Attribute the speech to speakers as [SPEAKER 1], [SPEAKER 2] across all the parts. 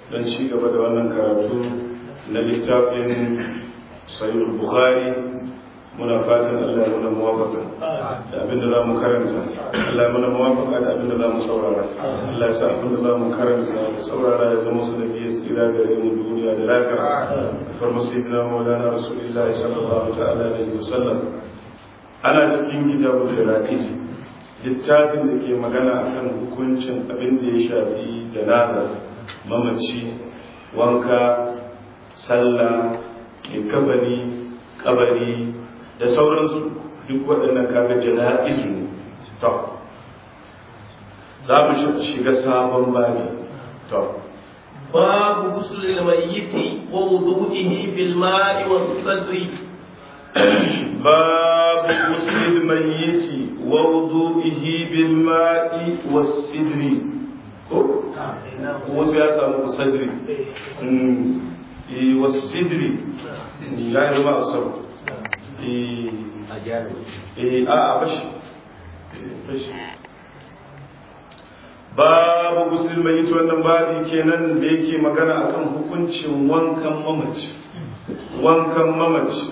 [SPEAKER 1] don ci gaba da wannan karatu na littafin sahih bukhari. Muna fatan Allah ya muna muwafaka da abinda za mu karanta, Allah ya muna muwafaka da abinda za mu saurara, Allah ya sa abinda za mu karanta da saurara ya zama su da biya tsira gare mu duniya da lafiya. Farma sayyidina maulana rasulullahi sallallahu ta'ala alaihi wasallam. Ana cikin kitabul firaqis, littafin da ke magana akan hukuncin abin da ya shafi janaza, mamaci, wanka, sallah, kabari da sauransu, duk waɗannan kaga jana'izu ne. To za mu shiga sabon babi. To
[SPEAKER 2] babu ghusl al-mayyit wa wudu'ihi fil ma'i was-sadri.
[SPEAKER 1] babu ghusl al-mayyit wa wudu'ihi bil ma'i was-sidri. ko ya samu sadri was-sidri ya yi ma asab babu guslil mayyit. wannan babi kenan da yake magana akan hukuncin wankan mamaci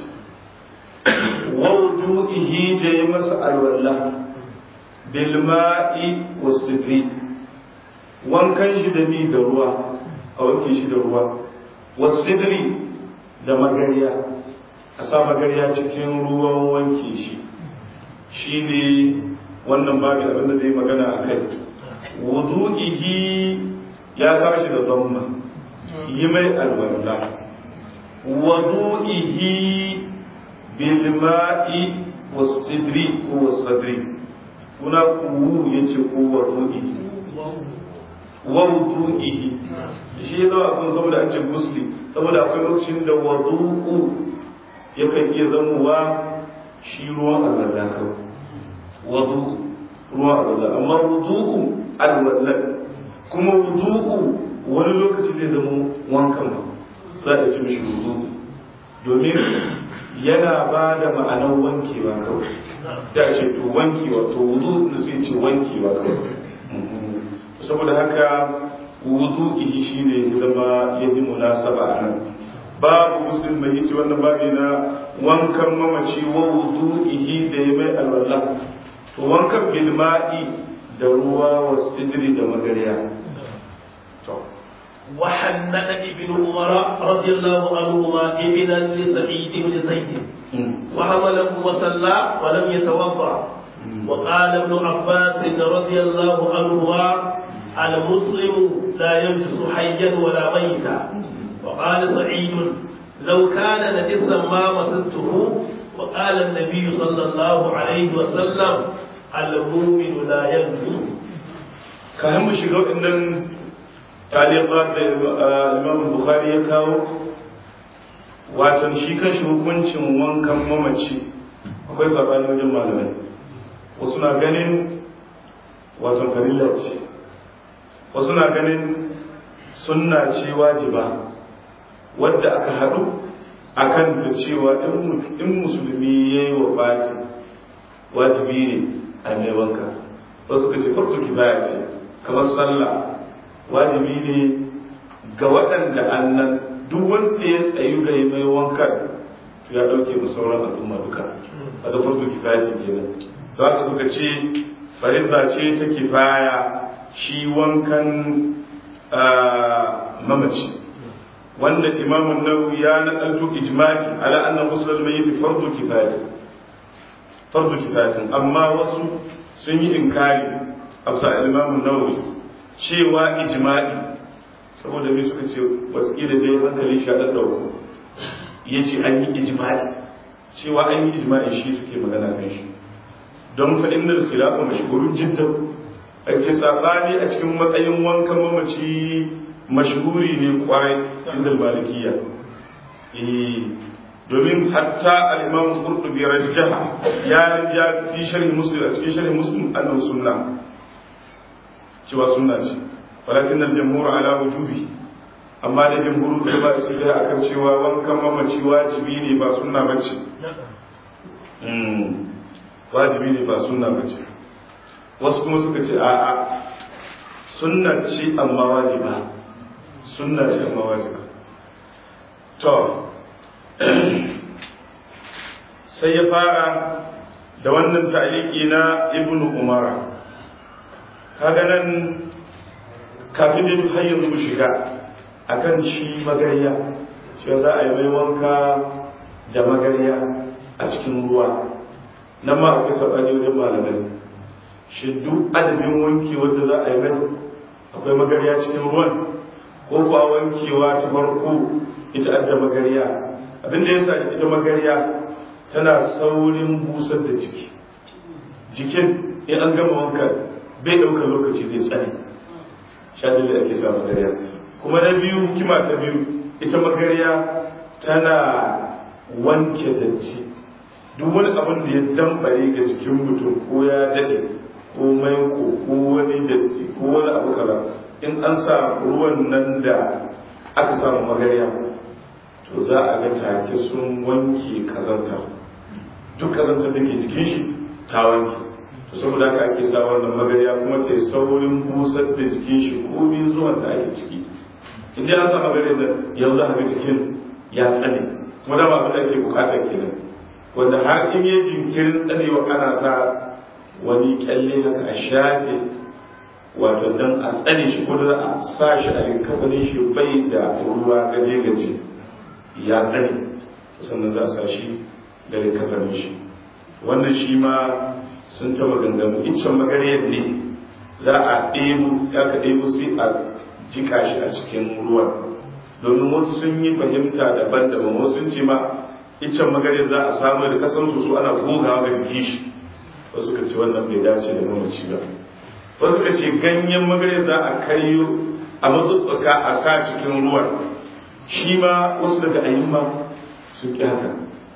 [SPEAKER 1] wudu'ihi da ya masa alwala bil ma'i was-sidri, wankan shi da ni da ruwa, a wanke shi da ruwa, was-sidri da magariya, a sa magariya cikin ruwan wanke shi ne wannan babu abinda zai magana a kai. wudu'ihi ya tashi da zamma, yi mai alwala, wudu'ihi bil ma'i was-sidri ko was-sadri, kuna kuwu yace ko wudu'ihi shi zo a sun saboda an ce gusli, saboda akwai lokacin da wudu'u yakan iya zamowa shi ruwan alwala kawai, ruwan alwala, amma wudu'u alwala, kuma wudu'u wani lokaci zai zama wankan ba, za a ci mishi wudu'u domin yana ba da ma'anar wankewa kawai, sai a ce to wankewa, to wudu'u sai ce wankewa kawai. Saboda haka wudu'ihi shine zama ya bi munasaba a nan. babu muslim mai yace wannan babi na wankan mamaci wa wudu'ihi da ya mai alwala, to wankan bil ma'i da ruwa wa sidri da magariya. To
[SPEAKER 2] wa hannada ibn umar radiyallahu anhu ma ibn sa'id ibn zaid wa hamalahu wa salla wa lam yatawadda wa qala ibn abbas radiyallahu anhu al-muslimu la yamsu hayyan wa la mayta. وقال سعيد لو كان نجسا ما مسدته. وقال النبي صلى الله عليه وسلم المؤمن لا ينجس.
[SPEAKER 1] كان مشيغو إنن تعليقات الإمام البخاري يكاو watan shi kan shi hukuncin wankan mamaci akwai sabani wajen malamai. Wasu na ganin watan farilla ce, wasu na ganin sunna ce wajiba wadda aka haɗu a kan ta cewa in musulmi ya yi wa fati wajibi ne a mai wanka. wasu ka ce farko kifaya ce, kamar sallah wajibi ne ga waɗanda annan duk wanda ya tsayu ga yi mai wankan to ya ɗauke mu sauran al'umma duka, a da farko kifaya ce kenan. za ka suka ce farilla ce ta kifaya shi wankan mamaci, wanda imamun nawawi ya nakalto ijma'i ala anna ghusl al-mayyit fardu kifayatin, amma wasu sun yi inkari afsa imamun nawawi cewa ijma'i, saboda me suka ce waskila dai hankali shi da dauko yace an yi ijma'i, cewa an yi ijma'i shi suke magana kan shi, don fa innal khilafa mashhurun jiddan, ake sabani a cikin matsayin wankan mamaci mashhuri ne kwarai inda malikiya. domin hatta al-imam qurtubi rajjaha ya fi sharh muslim, a cikin sharh muslim annahu sunna, cewa sunna ce, walakin al-jumhur ala wujubi, amma da jumhur da ba su da akan cewa wankan mamaci wajibi ne ba sunna bace. wajibi ne ba sunna bace. wasu kuma suka ce a'a sunna ce amma wajiba, sunna ce amma wajiba. To sai ya fara da wannan ta'liqi na ibnu umara. Kaga nan kafin da har yanzu mu shiga akan shi magariya, shi za a yi mai wanka da magariya a cikin ruwa. Nan ma akwai sabani wajen malamai, shi duk adadin wanki wanda za a yi mai akwai magariya cikin ruwan, ko kuwa wankewa ta farko ita adda magariya. Abin da yasa ita magariya tana saurin busar da jiki, jikin in an gama wanka bai ɗaukar lokaci zai tsane, shaɗin da ake sa magariya. Kuma na biyu, hikima ta biyu, ita magariya tana wanke datti, duk wani abin da ya dambare ga jikin mutum ko ya daɗe ko maiko ko wani datti ko wani abu kaza, in an sa ruwan nan da aka samu magariya to za a ga take sun wanke kazanta, duk kazantar da ke jikin shi ta wanke. To saboda haka ake sa wannan magariya kuma ta yi saurin busar da jikin shi ko min zuwan da ake ciki. In dai an sa magariya da yanzu haka jikin ya tsane, kuma da abin da ake bukata kenan, wanda har in yi jinkirin tsanewa ana ta wani kyalle haka a shafe, wato dan a tsane shi ko da a sa shi a rikafanin shi bai da ruwa gaje-gaje ya tsane, sannan za a sa shi da rikafanin shi. Wannan shi ma sun taba ganganu, iccen magariyar ne za a ɗebo, ya ka ɗebo sai a jika shi a cikin ruwan, domin wasu sun yi fahimta daban-daban. Wasu sun ce ma iccen magariyar za a samu da kasansu su ana gogawa ga jiki shi, wasu ka ce wannan bai dace da mamaci ba. Wasu ka ce ganyen magariyar za a karyo a matsutsuka a sa cikin ruwan, shi ma wasu daga ayyuma su ƙi haka.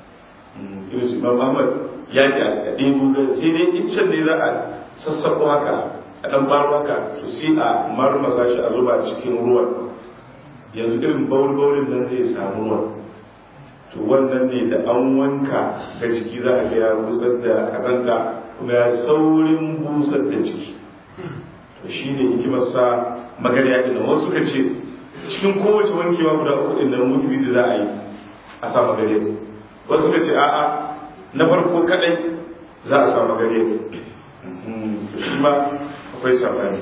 [SPEAKER 1] Irin su Imam Ahmad ya ƙi a ɗebo da sai dai iccen ne za a sassaƙo haka a ɗan baro haka, to sai a marmasa shi a zuba cikin ruwan. Yanzu irin bauri-baurin nan zai samu ruwan, to wannan ne da an wanka ga jiki za a ga ya busar da kazanta kuma ya saurin busar da jiki. To shi ne hikimarsa magariya ɗin. Wasu ka ce cikin kowace wankewa guda uku ɗin nan mutubi da za a yi a sa magariya. Wasu ka ce a'a, na farko kaɗai za a sa magariya. Shi ma akwai sabani.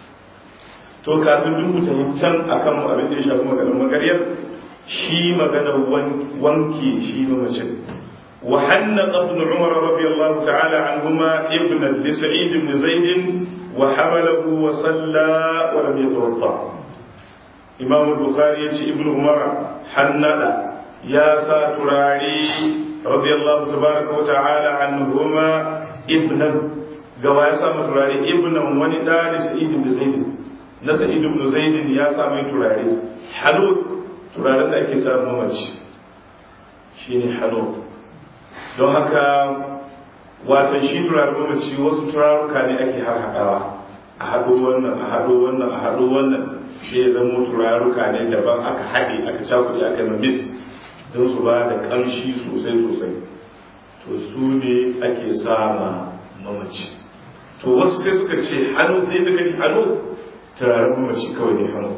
[SPEAKER 1] To kafin duk mutane can akan abin da ya shafi maganar magariyar, shi maganar wanki shi mamacin. وحنق ابن عمر رضي الله تعالى عنهما ابنا لسعيد بن زيد وحمله وصلى ولم يتوضا. إمام البخاري ابن عمر حنق يا ساتراري رضي الله تبارك وتعالى عنهما ابنا قواسا متراري ابنا وندا لسعيد بن زيد. سعيد بن زيد يا سامي تراري حنوط turaren da ake samun mamaci shi ne hannu. Don haka watan shi turaren mamaci wasu turaruka ne ake har haɗawa, a haɗo wannan a haɗo wannan a haɗo wannan, shi ya zama turaruka ne daban aka haɗe aka cakuɗe aka mamis don su ba da ƙamshi sosai. To su ne ake sama mamaci. To wasu sai suka ce hannu zai daga hannu turaren mamaci kawai ne hannu.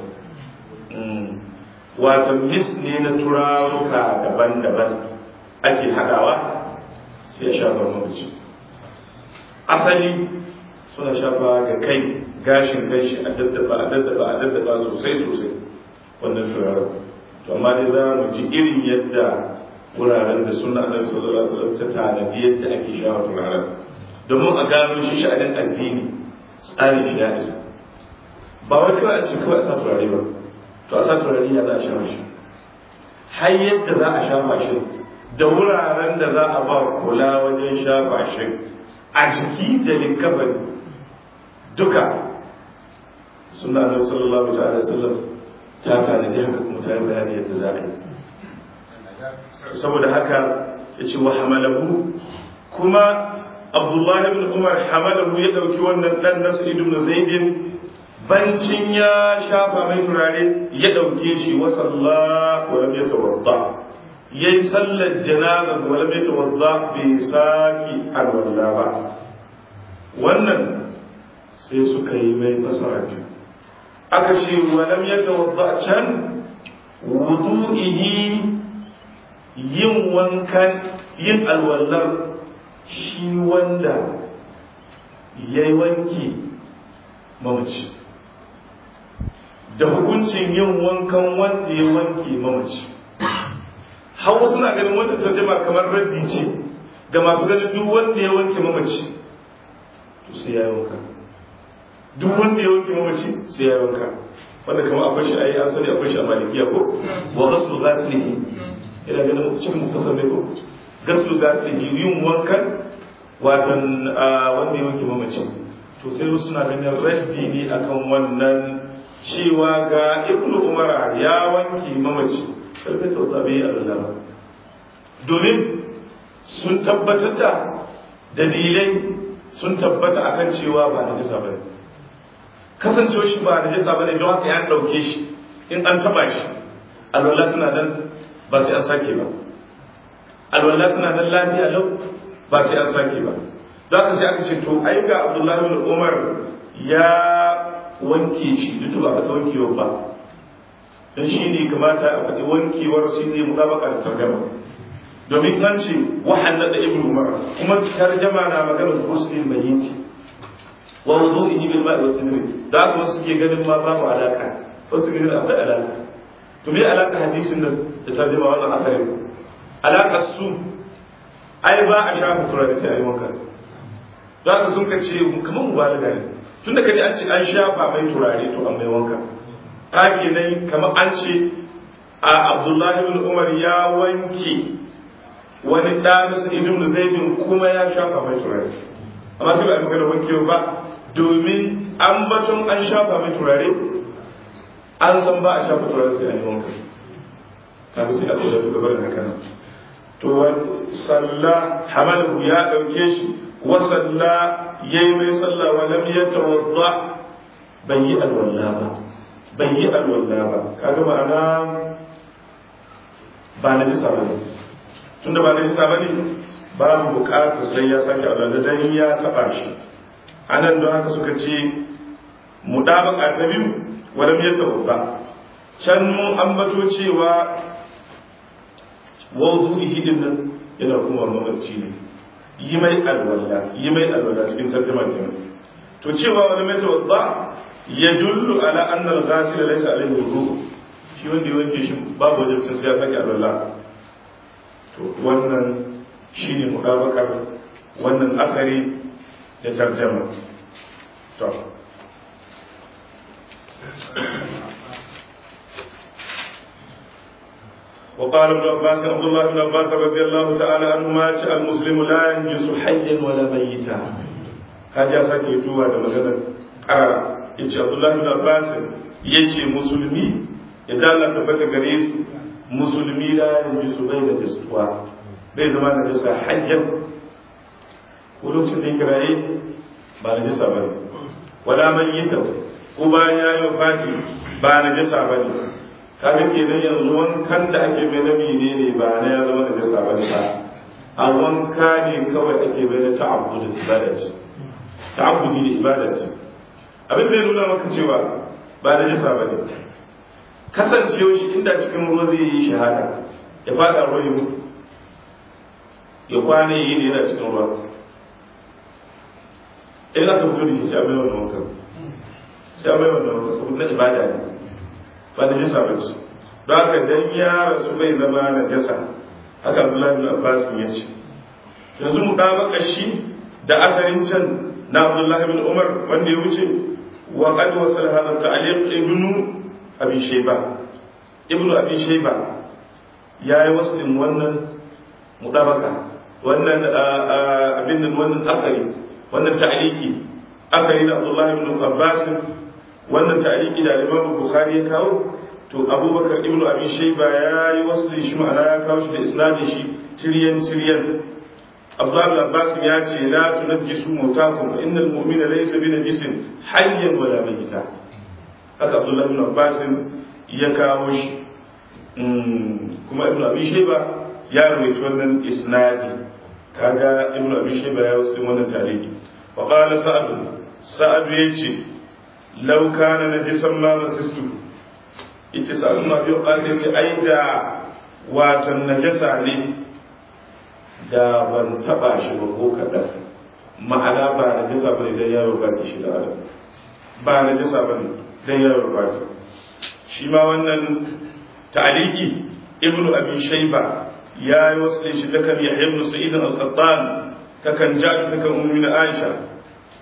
[SPEAKER 1] Wato mis ne na turaruka daban-daban ake haɗawa sai ya shafa mamaci. Asali suna shafa ga kai, gashin kai shi a daddaba sosai wannan turaren. To amma dai za mu ji irin yadda wuraren da suna da sallallahu alaihi wasallam ta tanadi yadda ake shafa turaren, domin a gano shi sha'anin addini tsarin shi ya isa. Ba wai kawai a ce kawai a sa turare ba, to a sa turare ya za a shafa shi, har yadda za a shafa shi da wuraren da za a ba kula wajen shafa shi a jiki da likafani duka suna da sallallahu alaihi wasallam ta tanadi haka kuma ta yi bayani yadda za a yi. Saboda haka ya ce wa hamalahu, kuma Abdullahi ibn Umar hamalahu ya ɗauki wannan ɗan nasu ibn Zaidin bancin ya shafa mai turare ya ɗauke shi wa sallah wa lam yatawadda, yayi sallar janaza wa lam yatawadda, bai saki alwala ba. Wannan sai suka yi mai fasara biyu. aka ce walam yatawadda can wudu'ihi yin wankan yin alwallar shi wanda ya yi wanki mamaci da hukuncin yin wankan wanda ya wanki mamaci. Hawa suna ganin wanda tarjama kamar raddi ce ga masu ganin duk wanda ya wanke mamaci to sai ya yi wanka, duk wanda ya wanke mamaci sai ya yi wanka, wanda kamar akwai shi a yi an sani akwai shi a malikiya ko wa ghaslu ghaslihi ina ganin cikin muktasar ne ko ghaslu ghaslihi yin wankan watan wanda ya wanke mamaci. To sai wasu suna ganin raddi ne akan wannan cewa ga ibnu umar ya wanke mamaci karfe ta zabe Allah domin sun tabbatar da dalilai sun tabbata akan cewa ba na jisa bane, kasancewa shi ba na jisa bane don haka ya dauke shi in an taba shi alwala tana nan ba sai an sake ba, alwala tana nan lafiya lau ba sai an sake ba. Don haka sai aka ce to ai ga Abdullahi bin Umar ya wanke shi duk ba ka wankewa ba, dan shi ne kamata a faɗi wankewar shi zai mutabaka da tarjama, domin an ce wahanna da ibnu umar kuma tarjama na maganar muslim mayyiti wa wudu'ihi bil ma'i was sidri, da haka wasu ke ganin ma babu alaka, wasu ke ganin akwai alaka. To me alaka hadisin nan da tarjama wannan akari? Alaka su ai ba a shafa turare sai ai wanka, da haka sun kace kamar mubalaga ne, tunda kaje an ce an shafa mai turare to an mai wanka, kage nan kamar an ce a Abdullahi ibn Umar ya wanke wani ɗanisa ibn Zaidin kuma ya shafa mai turare, amma sai ba a magana wankewa ba, domin an batun an shafa mai turare an san ba a shafa turare sai an yi wanka, kaga sai a ɗauka gabar da haka. To salla hamalu ya ɗauke shi wa salla yayi mai salla wa lam yatawadda bai yi alwala ba, bai yi alwala ba, kaga ma'ana ba na bisa ba ne, tunda ba na bisa ba ne babu bukatar sai ya sake alwala dan ya taba shi. Anan don haka suka ce mudabaka ta biyu walam yatawadda, can mun ambato cewa wudu'ihi din nan yana kuma mamaci ne, yi mai alwala cikin tarjuma kenan. To cewa walam yatawadda yadullu ala anna al-ghasil laysa alayhi wudu, shi wanda ya wanke shi babu wajibcin sai ya sake alwala. To wannan shine mudabakar wannan akari da tarjuma. To وقال ابن عباس عبد الله بن عباس رضي الله تعالى عنهما المسلم لا ينجس حيا ولا ميتا. هذا ساكي توا da maganar ƙara yace Abdullahi bin Abbas yace musulmi idan Allah tabbata gare su musulmi la yanjisu bai da jisuwa bai zama da jisa hajjan ko lokacin da yake raye ba na jisa bane, wala mayyita ko bayan ya yi wafati ba na jisa bane. Kaga kenan yanzu wankan da ake mai na menene ba na ya zama da jisa bane ba, a wanka ne kawai ake mai na ta'abbudi da ibada ce. Abin da ya nuna maka cewa ba da jisa bane, kasancewa shi inda cikin ruwa zai yi shahada ya fada ruwa ya mutu ya kwana yi ne yana cikin ruwa, in aka fito da shi sai abai wannan wankan, saboda na ibada ne ba da jisa ba ce. Don haka dan ya rasu bai zama na jasa, haka Abdullahi bin Abbas ya ce. Yanzu mu ɗabaka shi da asarin can na Abdullahi bin Umar wanda ya wuce wa qad wasal hadha ta'liq ibnu Abi Shayba yayi waslin wannan mudabaka wannan abin nan wannan akari wannan ta'liqi akari da Abdullahi bin Abbas wannan ta'liqi da Imam Bukhari ya kawo, to Abubakar ibnu Abi Shayba yayi wasli shi ma'ana ya kawo shi da isnadin shi tiryan. Abdullah bin Abbas ya ce la tunajjisu mutakum innal mu'mina laysa binajisin hayyan wala mayyita, haka Abdullah bin Abbas ya kawo shi. Kuma ibnu Abi Shayba ya rawaito wannan isnadi, kaga ibnu Abi Shayba ya wasu wannan tarihi. Wa qala Sa'd yace law kana najisan ma masistu ita sa'un ma biyo ƙasa ce ai da watan najasa ne da ban taɓa shi ba ko kaɗan ma'ana ba najasa ba ne don yaro ba shi da adam ba najasa ba ne don yaro ba shi ma wannan ta'aliki ibnu abi shayba ya yi wasu shi ta kan yahya ibn sa'id al-qattan ta kan jadu ta kan ummi aisha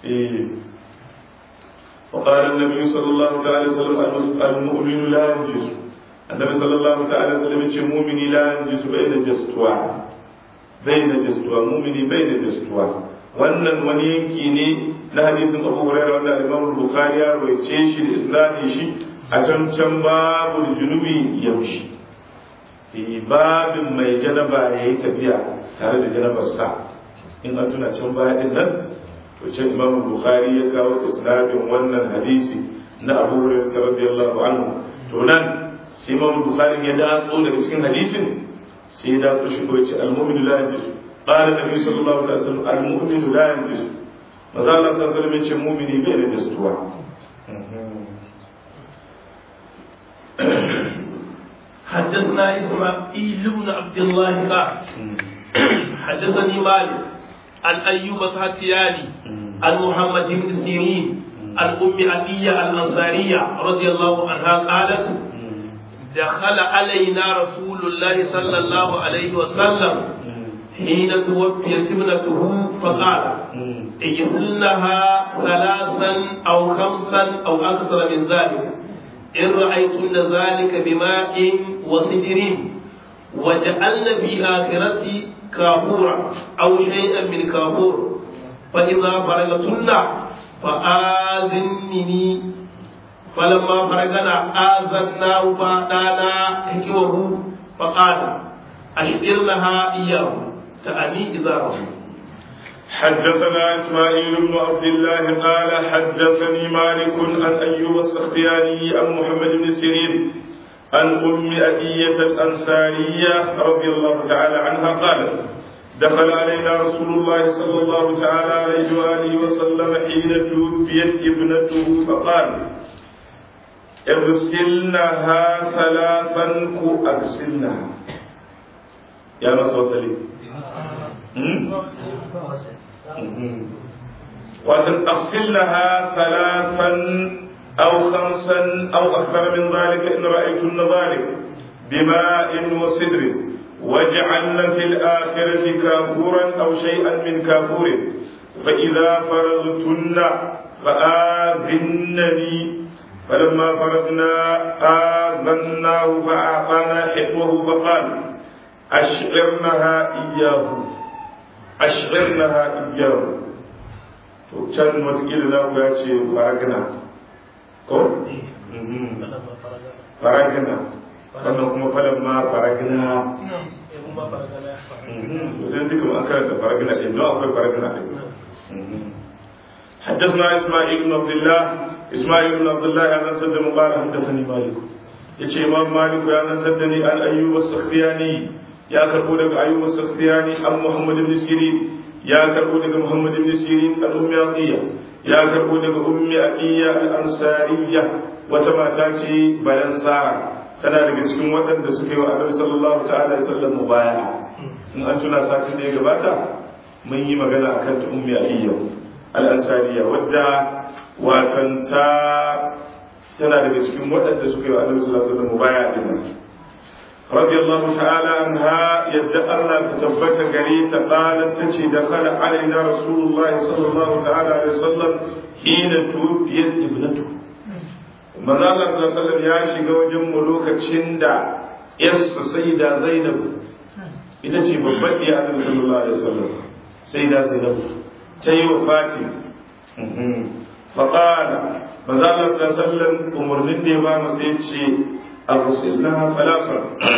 [SPEAKER 1] فقال النبي صلى الله عليه وسلم المؤمن لا ينجس النبي صلى الله عليه وسلم يقول مؤمن لا ينجس بين جستوا مؤمن بين جستوا wannan wani yanki ne na hadisin Abu Hurairah wanda Imam Bukhari ya rawaice shi da isnadi shi a can babu junubi yamshi babin mai janaba yayi tafiya tare da janabar sa in an tuna can baya din nan to can Imam Bukhari ya kawo isnadin wannan hadisi na Abu Hurairah radiyallahu anhu to nan sai Imam Bukhari ya datso daga cikin hadisin sai ya datso shi ko ya ce al-mu'minu la yanjus qala nabi sallallahu alaihi wasallam al-mu'minu la yanjus maza Allah sallallahu alaihi wasallam ya ce mu'mini bai da jistuwa
[SPEAKER 2] حدثنا إسماعيل بن عبد الله قال حدثني مالك عن أيوب السختياني عن محمد بن سيرين عن أم عطية الأنصارية رضي الله عنها قالت دخل علينا رسول الله صلى الله عليه وسلم حين توفيت ابنته فقال اغسلنها 3 أو 5 أو أكثر من ذلك إن رأيتن ذلك بماء وسدر وجعلن في آخرة كافورا أو شيئا من كافور فإذا فرغتن فآذنني فلما فرغنا آذناه فأتانا حكمه فقال أشعرنها إياه تأني إزاره.
[SPEAKER 1] حدثنا إسماعيل بن عبد الله قال حدثني مالك عن أيوب السختياني عن محمد بن سيرين عن أم أبية الأنصارية رضي الله تعالى عنها قالت دخل علينا رسول الله صلى الله تعالى عليه وآله وسلم حين توفيت ابنته فقال اغسلنها 3 اغسلنها يا رسول الله وأن أغسلنها 3 أو 5 أو أكثر من ذلك إن رأيتن ذلك بماء وسدر واجعلن في الآخرة كافورا أو شيئا من كافور فإذا فرغتن فآذنني فلما فرغنا آذناه فأعطانا حكمه فقال أشعرنها إياه to can watakila za ku ya ce faragina ko? faragina wannan kuma falon ma faragina sai duka an karanta faragina ɗin don akwai faragina ɗin حدثنا إسماعيل بن عبد الله أنا تدم قال حدثني مالك يجي إمام مالك أنا تدني عن أيوب السختياني يا كربونك أيوب السختياني عن محمد بن سيرين يا كربونك محمد بن سيرين عن أم عطية يا كربونك أم عطية الأنصارية وتماتاتي بلن سارة tana daga cikin waɗanda suke wa Annabi sallallahu ta'ala alaihi wasallam mubaya'a in an tuna satin da ya gabata mun yi magana akan ta ummi Atiyya al-Ansariya wadda wakanta tana daga cikin waɗanda suke wa Annabi sallallahu alaihi wasallam mubaya'a din radiyallahu ta'ala anha yadda Allah ta tabbata gare ta qalat tace da kala alaina rasulullahi sallallahu ta'ala alaihi wasallam hina tuwfiyat ibnatuhu manzo Allah sallallahu alaihi wasallam ya shiga wajen mu lokacin da yarsa sayyida Zainab ita ce babbar iya Annabi sallallahu alaihi wasallam sayyida Zainab ta yi wafati fa qala manzo Allah sallallahu alaihi wasallam umurnin da ya ba mu sai ce arsilnaha thalatha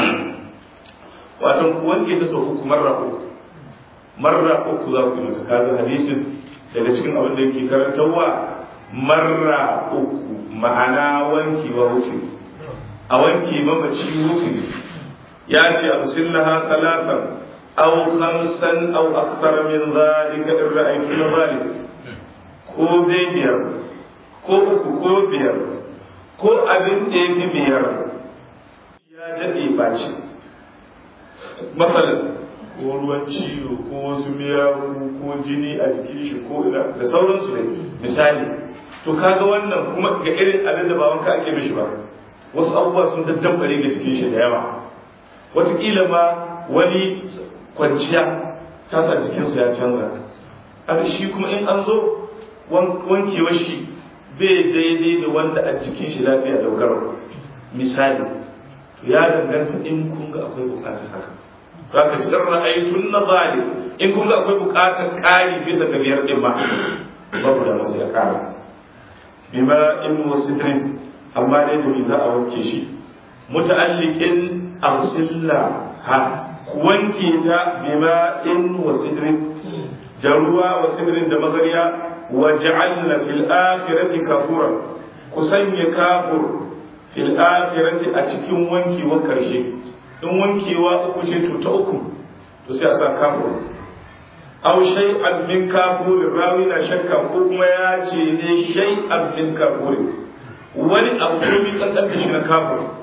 [SPEAKER 1] wato ku wanke ta sau uku marra uku za ku yi kaga hadisin daga cikin abin da yake karantarwa marra uku ma'ana wanki wa wuce a wanki mamaci wuce ya ce a sillaha talatan aw khamsan aw akthar min dhalika in ra'aytu dhalik ko dai biyar ko 3 ko 5 ko abin da ya fi 5 ya daɗe baci matsalar ko ruwan ciwo ko wasu miyagu ko jini a jikin shi ko ina da sauransu ne misali to kaga wannan kuma ga irin abin da ba wanka ake mishi ba wasu abubuwa sun daddambare ga cikin shi da yawa wataƙila ma wani kwanciya ta sa jikinsa ya canza a shi kuma in an zo wankewar shi bai daidai da wanda a jikin shi lafiya daukar misali to ya danganta in kun ga akwai bukatar haka za ka shigar ra'ayitun na zali in kun ga akwai bukatar ƙari bisa ga 5 ɗin ma babu da masu ya ƙara bima in wasu dirin amma dai da za a wanke shi muta'alliqin arsilla ha wanke ta bima in wasu dirin da ruwa wasu dirin da magariya waj'alna fil akhirati kafura ku sanya kafur fil akhirati a cikin wankewar karshe in wankewa 3 ce to ta 3 to sai a sa kafur aw shay'an min kafur rawi na shakka ko kuma ya ce ne shay'an min kafur wani abu ko mi kankanta shi na kafur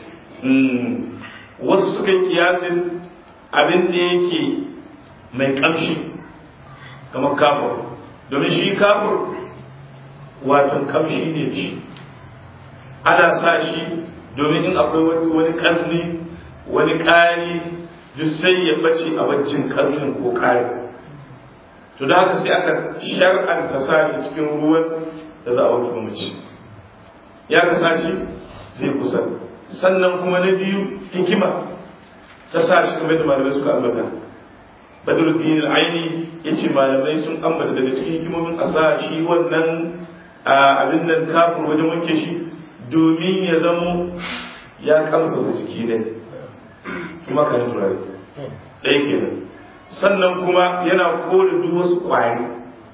[SPEAKER 1] wasu suka yi kiyasin abin da yake mai kamshi kamar kafur domin shi kafur watan kamshi ne shi ana sa shi domin in akwai wani kasni wani ƙari duk sai ya bace a baccin kasnin ko ƙari to da haka sai aka shar'anta sa shi cikin ruwan da za a wanke mace ya kasa shi zai kusa sannan kuma na biyu hikima ta sa shi kamar da malamai suka ambata badruddin al-aini yace malamai sun ambata daga cikin hikimomin a sa shi wannan abin nan kafin wajen wanke shi domin ya zamo ya kamsa jiki ne kuma kan turare ɗaya kenan sannan kuma yana kore duk wasu ƙwari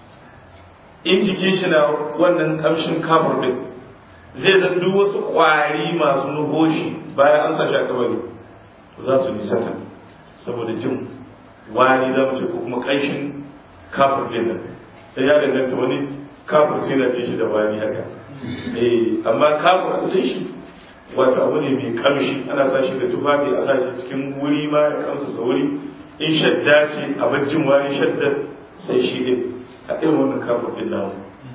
[SPEAKER 1] in jikin shi na wannan kamshin kafin din zai zan duk wasu ƙwari masu nuhoshi bayan an sa shi a kabari to za su nisata saboda jin wani za mu ce ko kuma ƙanshin kafin din nan sai ya danganta wani kafin sai na fi shi da wani haka amma kafin asalin shi wata abu ne mai kamshi ana sa shi da tufafi a sa shi cikin wuri ma ya kamsa sa wuri in shadda ce a bajin wani shadda sai shi ne a irin wannan kafin din namu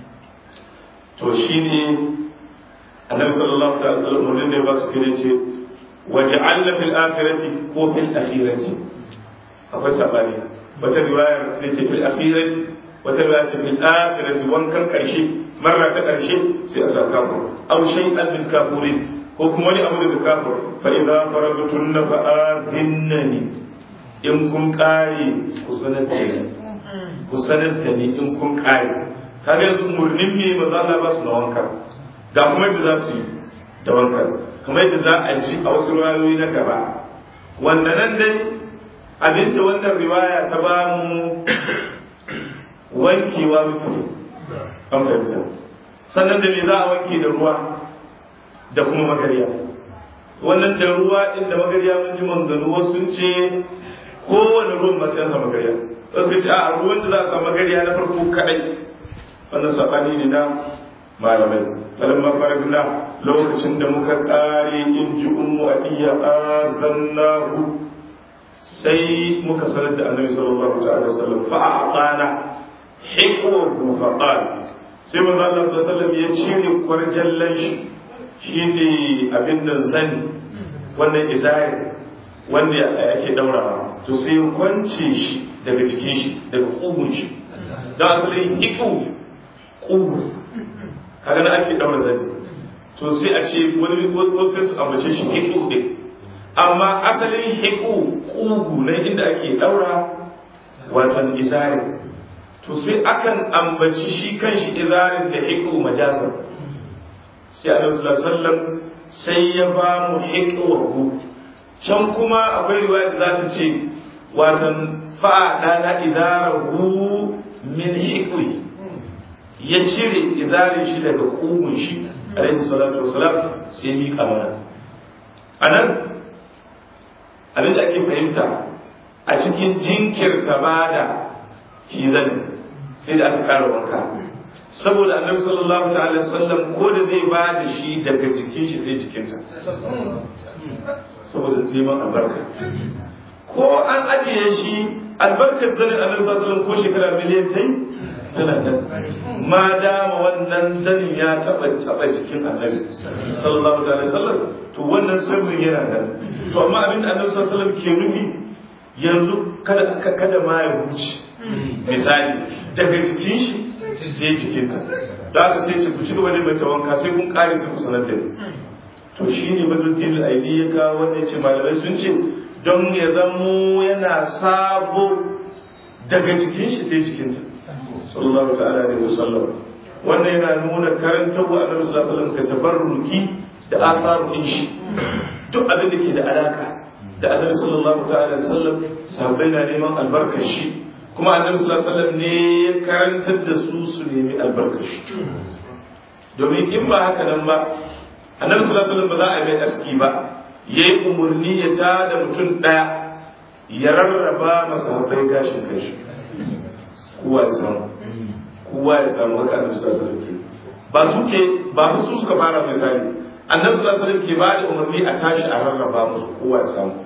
[SPEAKER 1] to shi ne annabi sallallahu alaihi wasallam wannan da ya ba su kire ce waja'alna fil akhirati ko fil akhirati akwai sabani wata riwayar zai ce fil akhirati wata riwayar fil akhirati wankan karshe marra ta karshe sai a sa kafur aw shay'an min kafurin ko kuma wani abu daga kafur fa idza faradtunna fa adinnani in kun kare ku sanar da ni in kun kare kaga yanzu murnin me maza Allah ba su na wanka ga kuma yadda za su yi da wanka kamar yadda za a ji a wasu riwayoyi na gaba wanda nan dai abinda wannan riwaya ta ba mu wankewa mutum an fahimta sannan da me za a wanke da ruwa da kuma magariya wannan da ruwa inda magariya mun ji manzanni wasu sun ce kowane ruwan masu yansa magariya suka ce a ruwan da za a sa magariya na farko kadai wannan sabani ne na malamai falamma faragna lokacin da muka kare in ji ummu adiya azannahu sai muka sanar da annabi sallallahu alaihi wasallam fa a'tana hikwahu fa qala sai manzo Allah sallallahu alaihi wasallam ya cire kwarjallan shi ne abin nan zani wannan izari wanda yake daurawa to sai kwance shi daga cikin shi daga kugun shi da asalin hiku kugu kaga na ake daura zani to sai a ce wani sai su ambace shi hiku din amma asalin hiku kugu ne inda ake daura watan izari to sai akan ambaci shi kanshi izarin da hiku majazan sai annabi sallallahu alaihi wasallam sai ya ba mu hiqwahu can kuma akwai riwaya da za ta ce watan fa dana idarahu min hiqwi ya cire izarin shi daga kugun shi alaihi salatu wassalam sai mi kamana anan abin da ake fahimta a cikin jinkirta bada shi zan sai da aka kara wanka saboda annabi sallallahu ta'ala sallam ko da zai ba da shi daga jikin shi sai jikinsa saboda neman albarka ko an ajiye shi albarkar zanin annabi sallallahu alaihi wasallam ko shekara miliyan tai tana nan ma dama wannan zanin ya taba jikin annabi sallallahu alaihi wasallam to wannan sirrin yana nan to amma abin da annabi sallallahu alaihi wasallam ke nufi yanzu kada ma ya wuce misali daga jikin shi sai jikinta da aka sai ce ku ci gaba da mai tawanka sai kun kare sai ku sanar da ni to shine Badruddin al-Aili ya kawo wanda ya ce malamai sun ce don ya zamo yana sabo daga jikin shi sai jikinta sallallahu ta'ala alaihi wasallam wannan yana nuna karantarwa annabi sallallahu alaihi wasallam ka tabarruki da asaru shi duk abin da ke da alaka da annabi sallallahu ta'ala alaihi wasallam sahabbai na neman albarkar shi kuma annabi sallallahu alaihi wasallam ne ya karantar da su nemi albarkar shi domin in ba haka nan ba annabi sallallahu alaihi wasallam ba za a mai aski ba yayi umurni ya ta da mutum daya ya rarraba masahabbai gashin kai kowa ya samu haka annabi sallallahu alaihi wasallam ba su suka fara misali annabi sallallahu alaihi wasallam ke ba da umarni a tashi a rarraba musu kowa ya samu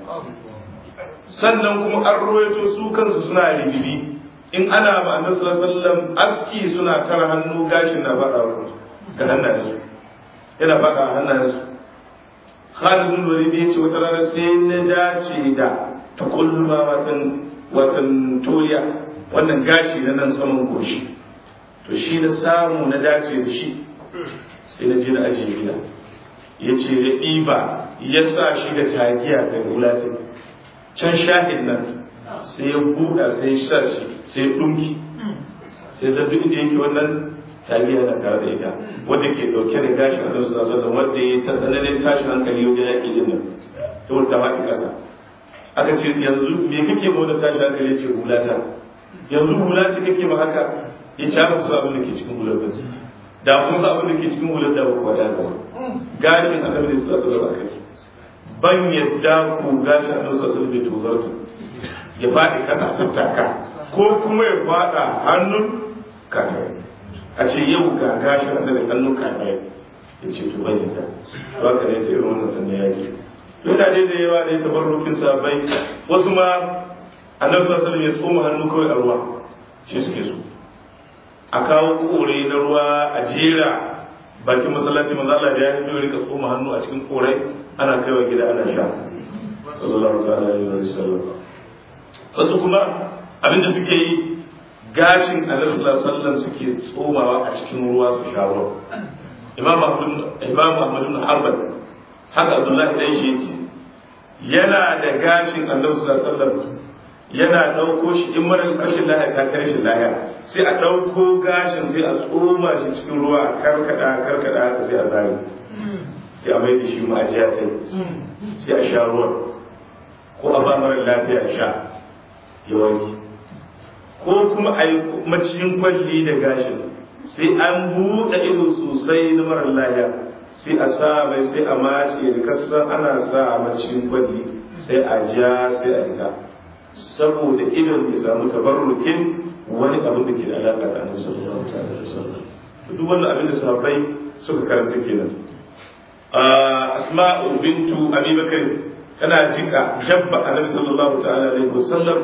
[SPEAKER 1] sannan kuma an ruwaito su kansu suna ribibi in ana ba annabi sallallahu alaihi wasallam aski suna tara hannu gashin na fada ga hannayensu yana fada hannayensu Khalid bin Walid ya ce wata rana sai na dace da takulluma watan toya wannan gashi na nan saman goshi to shi na samu na dace da shi sai na je na ajiye gida ya ce da ɗiba ya sa shi da tagiya ta gulatin can shahid nan sai ya buɗa sai ya sa shi sai ya ɗunki sai zardu inda yake wannan tagiya na tare da ita wanda ke ɗauke da gashin a zansu zasar da wanda ya ta tsananin tashin hankali yau da yaƙi din nan ta wata maɗi ƙasa aka ce yanzu me kake ma wani tashin hankali ce hulata yanzu hula ce kake ma haka ya ci haka kusa abin da ke cikin hular kansu da kun sa abin da ke cikin hular da ba kuwa da haka gashin annabi ne sallallahu alaihi wasallam ban yadda ku gashin annabi sallallahu alaihi wasallam bai tozarta ya faɗi ƙasa tattaka ko kuma ya faɗa hannun kafirai a ce yau ga gashin annabi hannun kafirai ya ce to ban yadda ba ka ne ta irin wannan ɗan yaki yana dai da yawa da ya tabarrukin sabai wasu ma annabi sallallahu alaihi wasallam ya tsoma hannu kawai a ruwa shi suke so a kawo kore na ruwa a jera bakin masallaci manzo Allah da ya yi rika tsoma hannu a cikin korai ana kaiwa gida ana sha sallallahu alaihi wasallam wasu kuma abinda suke yi gashin annabi sallallahu alaihi wasallam suke tsomawa a cikin ruwa su sha ruwa imam Ahmad ibn Hanbal haka Abdullahi dan shi yana da gashin annabi sallallahu alaihi wasallam yana ɗauko shi in mara rashin lahiya ta kai rashin lahiya sai a ɗauko gashin sai a tsoma shi cikin ruwa a karkada haka sai a zare sai a mai da shi ma'ajiya ta sai a sha ruwan ko a ba mara lafiya sha ya wanke ko kuma a yi maciyin kwalli da gashin sai an buɗe ido sosai na mara lahiya sai a sa mai sai a mace da kasan ana sa a maciyin kwalli sai a ja sai a ita saboda idon ya samu tabarrukin wani abin da ke da alaƙa da annabi sallallahu alaihi wasallam duk wannan abin da sahabbai suka karanta kenan asma'u bintu abi bakr tana jika jabba annabi sallallahu ta'ala alaihi wasallam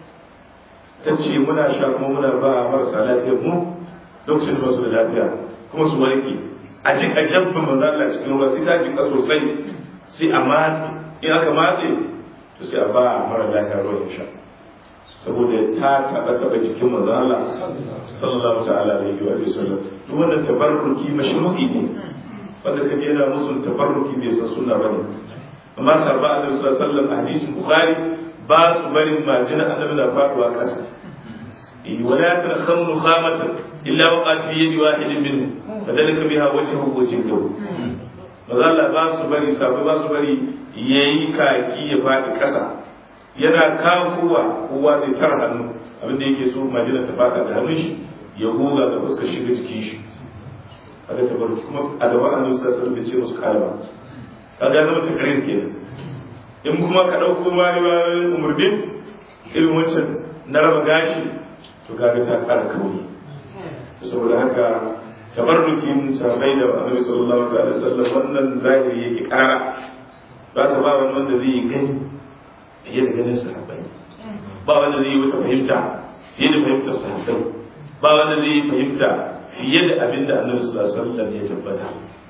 [SPEAKER 1] tace muna sha kuma muna ba marasa lafiyar mu lokacin da su da lafiya kuma su warke a jika jabba manzo Allah cikin ruwa sai ta jika sosai sai a matse in aka matse to sai a ba mara lafiya ruwan sha saboda ta taba jikin manzo Allah sallallahu ta'ala alaihi wa sallam duk wannan tabarruki mashru'i ne wanda kaje yana musu tabarruki bai san sunna bane amma sarba annabi sallallahu alaihi wasallam hadisin bukhari ba su barin majina annabi na faduwa kasa wala tanakhamu khamatan illa waqat bi yadi wahidin minhum fadalika biha wajhuhu wajhuhu manzo Allah ba su bari sabu ba su bari yayi kaki ya faɗi ƙasa yana kawowa kowa zai tara hannu abinda yake so majina ta faɗa da hannun shi ya goga da fuskar shiga jikin shi kaga tabarruki kuma a gaban annabi sallallahu alaihi wasallam bai ce musu kala ba kaga zama ta kare kenan in kuma ka dauko ma umurdin irin wancan na raba gashi to kaga ta ƙara kauri saboda haka tabarrukin sahabbai da Annabi sallallahu alaihi wasallam wannan zahiri yake karara ba ka ba wani wanda zai gani fiye da ganin sahabbai ba wanda zai yi wata fahimta fiye da fahimtar sahabbai ba wanda zai yi fahimta fiye da abin da Annabi sallallahu alaihi wasallam ya tabbata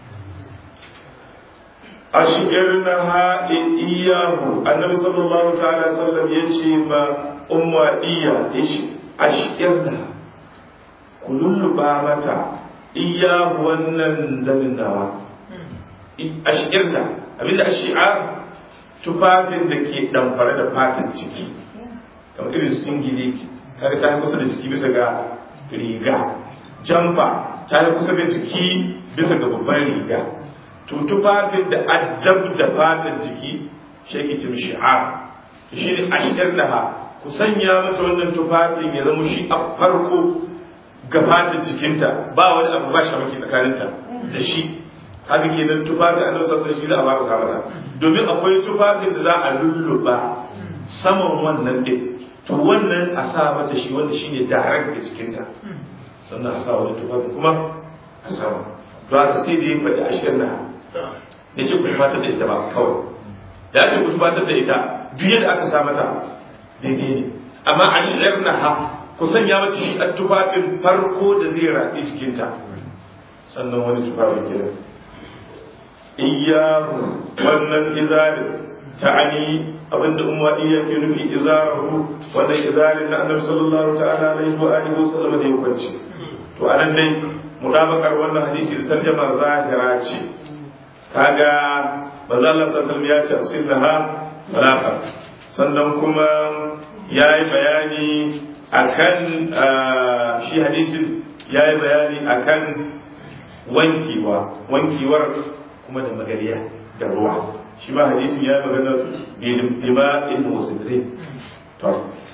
[SPEAKER 1] ashirnaha iyahu Annabi sallallahu ta'ala alaihi wasallam yace ma umma iya ashirna kululluba mata iyahu wannan zamin nawa ashirna abinda ashi'ar tufafin da ke damfare da fatan ciki kamar irin singileti kaga ta kusa da ciki bisa ga riga jamfa ta kusa da ciki bisa ga babban riga to tufafin da addab da fatan jiki shi ke cin shi'ar shi ne ashirnaha ku sanya mata wannan tufafin ya zama shi a farko ga fatan jikinta ba wani abu ba shi maki tsakaninta da shi haka ke nan tufafin a nan sassan shi za a fara samata domin akwai tufafin da za a lulluɓa saman wannan ɗin to wannan a sa mata shi wanda shi ne direct ga jikinta sannan a sa wani tufafin kuma a sama don haka sai da ya faɗi ashirnaha da ce ku tufatar da ita ba kawai da ce ku tufatar da ita duk yadda aka sa mata daidai ne amma ashirnaha ku sanya mata shi a tufafin farko da zai rafi jikinta sannan wani tufafin kenan iyahu wannan izarin ta'ani abinda umma iya ke nufi izarahu wannan izarin na annabi sallallahu ta'ala alaihi wa alihi wasallam da ya kwance to anan dai mudabakar wannan hadisi da tarjuma zahira ce kaga manzo Allah sallallahu alaihi ya ce sillaha falaqa sannan kuma yayi bayani akan shi hadisin yayi bayani akan wankewar kuma da magariya da ruwa shi ma hadisin ya magana bima in musidrin to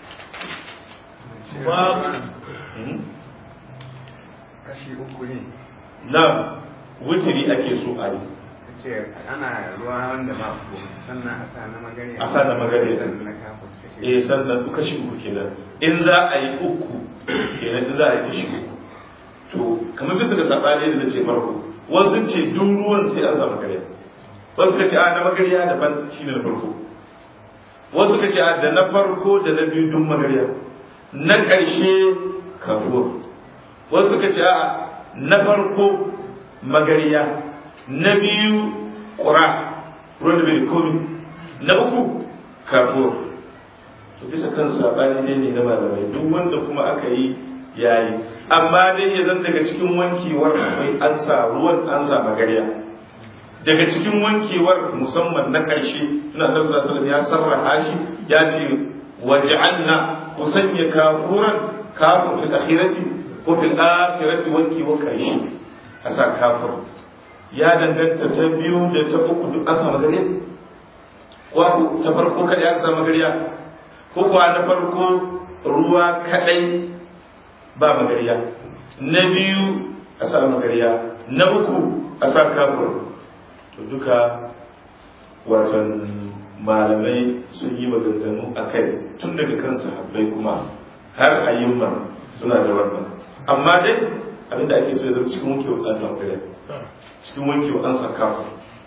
[SPEAKER 3] kashi uku ne
[SPEAKER 1] na wutiri ake so a yi
[SPEAKER 3] ana ruwa wanda ba ku sannan a sa na magariya
[SPEAKER 1] a sa na magariya sannan kashi uku kenan in za a yi uku kenan in za a yi kashi uku to kamar bisa ga sabani da ce farko wasu ce duk ruwan sai an sa magariya wasu ka ce a na magariya daban shi ne na farko wasu ka ce a da na farko da na biyu duk magariya na ƙarshe kafur wasu ka ce a na farko magariya na biyu ƙura ruwan da bai komi na uku kafur to bisa kan sabani ne na malamai duk wanda kuma aka yi yayi amma dai ya zan daga cikin wankewar akwai an sa ruwan an sa magariya daga cikin wankewar musamman na ƙarshe na Annabi sallallahu alaihi ya sarraha shi ya ce waj'alna ku sanya kafuran kafur fil akhirati ko fil akhirati wankewar ƙarshe a sa kafur ya danganta ta biyu da ta uku duk an sa magariya ko ta farko kada ya sa magariya ko kuwa na farko ruwa kadai ba magariya na biyu a sa magariya na uku a sa kafur to duka watan malamai sun yi maganganu a kai tun daga kan sahabbai kuma har ayyumma suna da wannan amma dai abinda ake so ya zama cikin wankewa an sa magariya cikin wankewa an sa kafur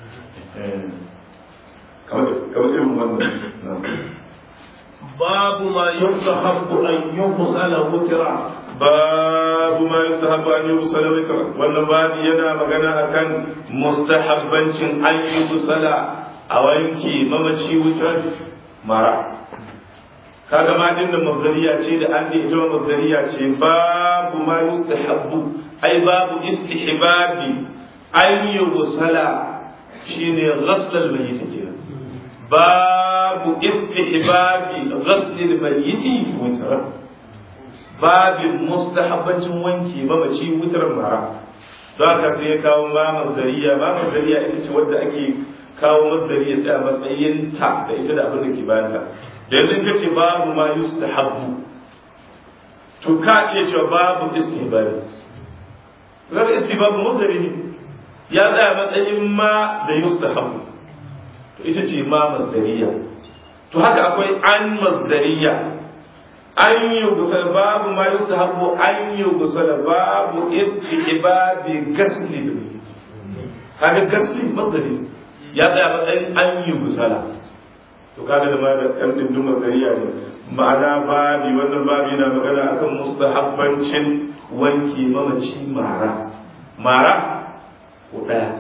[SPEAKER 1] kamar irin wannan
[SPEAKER 2] babu ma yustahabbu an yusala wutra
[SPEAKER 1] babu ma yustahabbu an yusala wutra wannan babu yana magana akan mustahabbancin an yusala a wanki mamaci wutra mara kaga ma din da mazdariya ce da an da ita mazdariya ce babu ma yustahabbu ai babu istihbabi an yusala shine ghasl al-mayyit kenan babu istihbabi ghasl al-mayyit wutra babin mustahabbancin wanki mamaci wutrar mara don haka sai ya kawo ma mazdariya ita ce wadda ake kawo mazdariya tsaya matsayin ta da ita da abin da ke bayanta da yanzu ka ce babu ma yustahabbu to ka iya cewa babu istihbabi zaka istihbabu mazdari ne ya tsaya matsayin ma da yustahabbu to ita ce ma mazdariya to haka akwai an mazdariya an yughsal babu ma yustahabbu an yughsal babu istihbabi ghasli kaga ghasli masdari ya tsaya matsayin an yughsala to kaga da ma da ɗan dindin gariya ne ma'ana babi wannan babi na magana akan mustahabbancin wanke mamaci mara ko ɗaya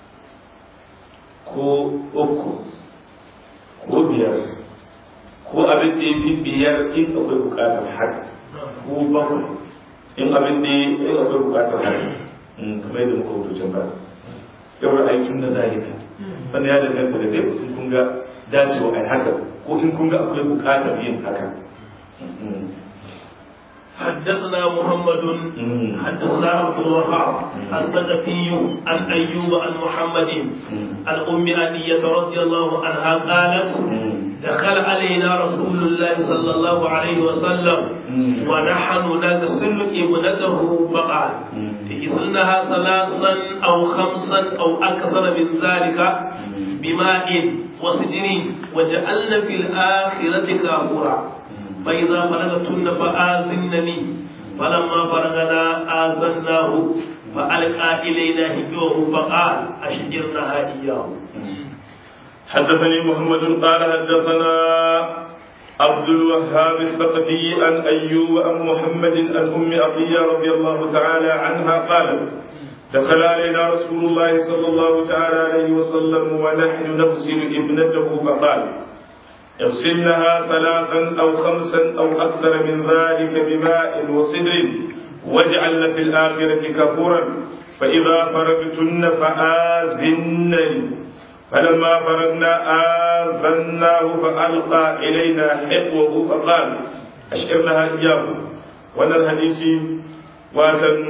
[SPEAKER 1] ko uku ko biyar ko abin da ya fi biyar in akwai bukatar haka ko bakwai in abin da ya akwai bukatar haka kamar yadda muka wuce can ba yawar aikin na zalika wanda ya danganta da dai in kun ga dacewa a haka ko in kun ga akwai bukatar yin haka.
[SPEAKER 2] حدثنا محمد حدثنا عبد الوهاب الثقفي عن ايوب عن محمد عن ام انية رضي الله عنها قالت دخل علينا رسول الله صلى الله عليه وسلم ونحن نغسل ابنته فقال اغسلنها ثلاثا او خمسا او اكثر من ذلك بماء وسدر وجعلنا في الاخره كافورا فإذا فرغتن فآذنني فلما فرغنا آذناه فألقى إلينا هجوه فقال أشجرناها إياه.
[SPEAKER 1] حدثني محمد قال حدثنا عبد الوهاب الثقفي عن أيوب عن محمد عن أم عطية رضي الله تعالى عنها قالت دخل علينا رسول الله صلى الله تعالى عليه وسلم ونحن نغسل ابنته فقال اغسلنها ثلاثا أو خمسا أو أكثر من ذلك بماء وصدر واجعلن في الآخرة كفورا فإذا فرغتن فآذنني فلما فرغنا آذناه فألقى إلينا حقوه فقال أشعرنها إياه. وأن الحديث واتن